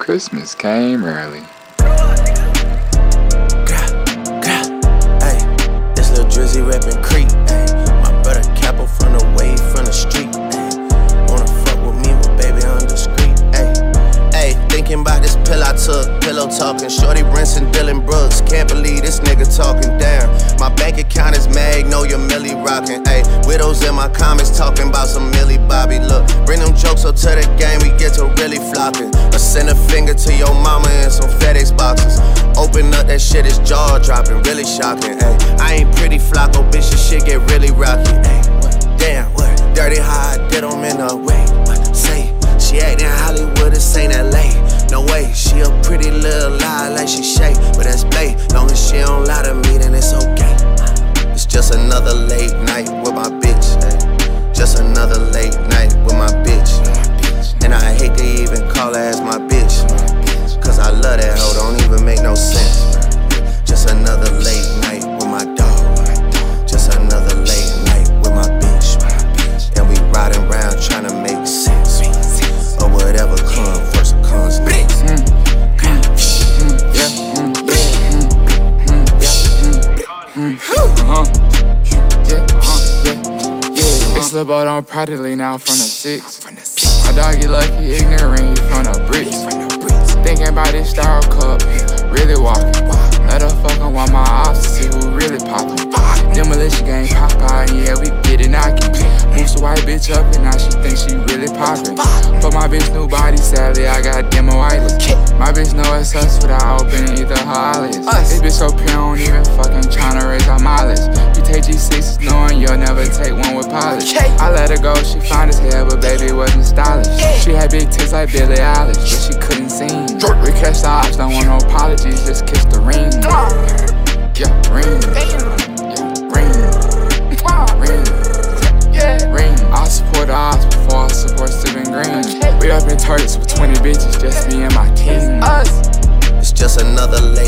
Christmas came early. Hey, this Lil Drizzy rapping Creek. My brother Capo from the way from the street. Wanna fuck with me, but baby I'm discreet. Hey, thinking about this pill I took, pillow talking. Shorty Brinson, Dylan Brooks. Can't believe this nigga talking down. My bank account is Magnolia Millie rocking. Ayy, widows in my comments talking about some Millie Bobby. Look, bring them jokes up to the game, we get to really flocking. Or send a finger to your mama in some FedEx boxes. Open up that shit, it's jaw dropping, really shocking. Ayy, I ain't pretty Flocko, bitch, this shit get really rocky. Ayy, damn, what? Dirty how I did them in a way. What? Say, she actin' Hollywood, this ain't LA. No way, she a pretty little lie like she shake, but that's bae. Long as she don't lie to me, then it's okay. It's just another late night with my bitch. Ay. Just another late night with my bitch. Ay. And I hate to even call her as my bitch. Cause I love that hoe, don't even make no sense. Just another late night with my dog. Just another late night with my bitch. And we riding around trying to make sense. Or whatever comes first comes next. It's the boat on proudly now from the 6. My dog get lucky, ignorant, he from the bricks. Thinking about this star cup, really walking. Let her fucking want my ops to see who really poppin'. Demolition gang Popeye, yeah, we get it knockin'. Moves the white bitch up and now she thinks she really poppin'. For my bitch new body, sadly, I got demoitis. My bitch know it's us without opening either her eyelids. This bitch so pure, don't even fucking tryna raise our mileage. You take G6s knowing you'll never take one with polish. I let her go, she fine as hell, but baby wasn't stylish. She had big tits like Billie Eilish, but she couldn't sing. We catch the ops, don't want no apologies, just kiss the ring. Yeah, ring. Ring. I support the ops before I support Steven Green. We up in Turks with 20 bitches, just me and my king. It's just another